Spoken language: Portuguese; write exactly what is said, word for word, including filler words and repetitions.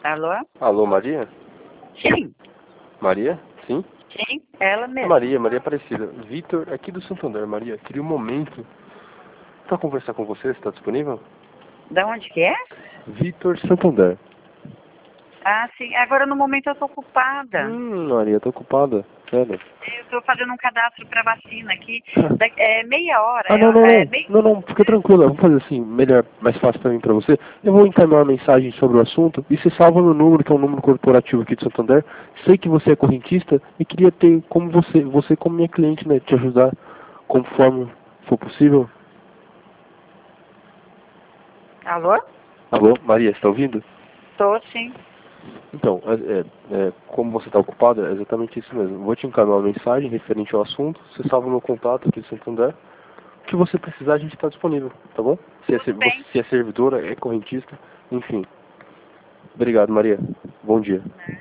Alô? Alô, Maria? Sim, Maria? Sim? sim, ela mesma. Maria, Maria Aparecida. Vitor, aqui do Santander, Maria. Queria um momento para conversar com você, você está disponível? Da onde que é? Vitor Santander. Ah, sim, agora no momento eu tô ocupada. Hum, Maria, tô ocupada. Sério? Eu tô fazendo um cadastro pra vacina aqui. Da, é meia hora, Ah, não, não, é, é não. meio... Não, não, fica tranquila. Vamos fazer assim, melhor, mais fácil pra mim, pra você. Eu vou encaminhar uma mensagem sobre o assunto e você salva meu número, que é um número corporativo aqui de Santander. Sei que você é correntista e queria ter como você, você como minha cliente, né, te ajudar conforme for possível. Alô? Alô, Maria, você tá ouvindo? Tô, sim. Então, é, é, é, como você está ocupada, é exatamente isso mesmo. Vou te encaminhar uma mensagem referente ao assunto, você salva o meu contato aqui de Santander. O que você precisar, a gente está disponível, tá bom? Se é, ser- Tudo você- bem. se é servidora, é correntista, enfim. Obrigado, Maria. Bom dia.